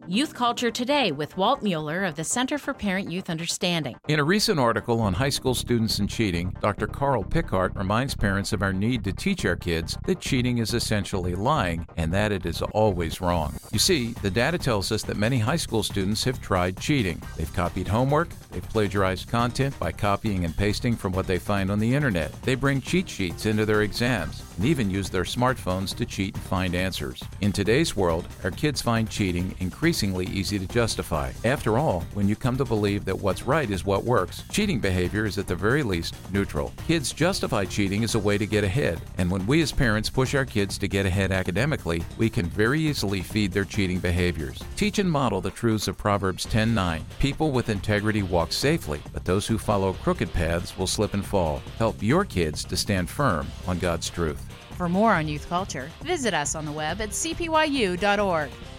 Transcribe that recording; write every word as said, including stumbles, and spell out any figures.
Youth Culture Today with Walt Mueller of the Center for Parent-Youth Understanding. In a recent article on high school students and cheating, Doctor Carl Pickart reminds parents of our need to teach our kids that cheating is essentially lying and that it is always wrong. You see, the data tells us that many high school students have tried cheating. They've copied homework, they've plagiarized content by copying and pasting from what they find on the internet. They bring cheat sheets into their exams and even use their smartphones to cheat and find answers. In today's world, our kids find cheating increasingly easy to justify. After all, when you come to believe that what's right is what works, cheating behavior is at the very least neutral. Kids justify cheating as a way to get ahead, and when we as parents push our kids to get ahead academically, we can very easily feed their cheating behaviors. Teach and model the truths of Proverbs ten nine. People with integrity walk safely, but those who follow crooked paths will slip and fall. Help your kids to stand firm on God's truth. For more on youth culture, visit us on the web at c p y u dot org.